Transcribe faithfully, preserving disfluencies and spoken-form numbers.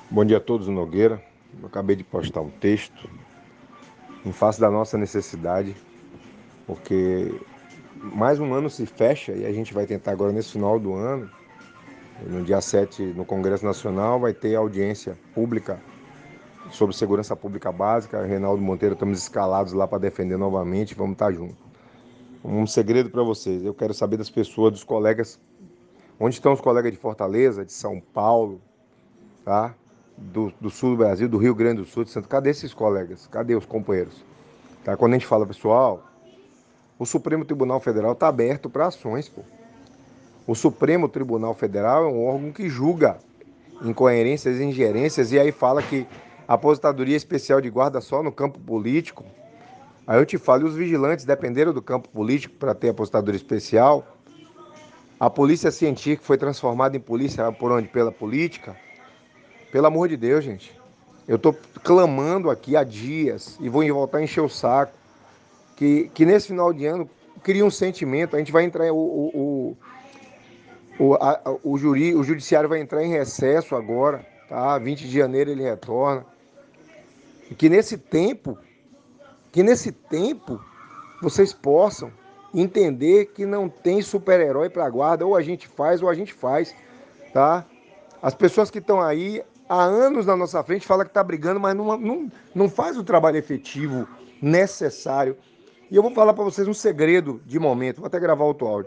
Bom dia a todos, Nogueira. Eu acabei de postar um texto em face da nossa necessidade, porque mais um ano se fecha e a gente vai tentar agora nesse final do ano, no dia sete, no Congresso Nacional, vai ter audiência pública sobre segurança pública básica. Reinaldo Monteiro, estamos escalados lá para defender novamente, vamos estar juntos. Um segredo para vocês, eu quero saber das pessoas, dos colegas, onde estão os colegas de Fortaleza, de São Paulo, tá? Do, do sul do Brasil, do Rio Grande do Sul, de Santo. Cadê esses colegas? Cadê os companheiros? Tá? Quando a gente fala, pessoal, o Supremo Tribunal Federal está aberto para ações, pô. O Supremo Tribunal Federal é um órgão que julga incoerências e ingerências, e aí fala que a aposentadoria especial de guarda só no campo político. Aí eu te falo, e os vigilantes dependeram do campo político para ter aposentadoria especial. A polícia científica foi transformada em polícia por onde? Pela política. Pelo amor de Deus, gente. Eu estou clamando aqui há dias e vou voltar a encher o saco que, que nesse final de ano cria um sentimento. A gente vai entrar, o, o, o, a, o, juri, o judiciário vai entrar em recesso agora, tá? vinte de janeiro ele retorna. E que nesse tempo, que nesse tempo vocês possam entender que não tem super-herói para a guarda, ou a gente faz ou a gente faz, tá? As pessoas que estão aí há anos na nossa frente falam que está brigando, mas não, não, não faz o trabalho efetivo necessário. E eu vou falar para vocês um segredo de momento, vou até gravar outro áudio.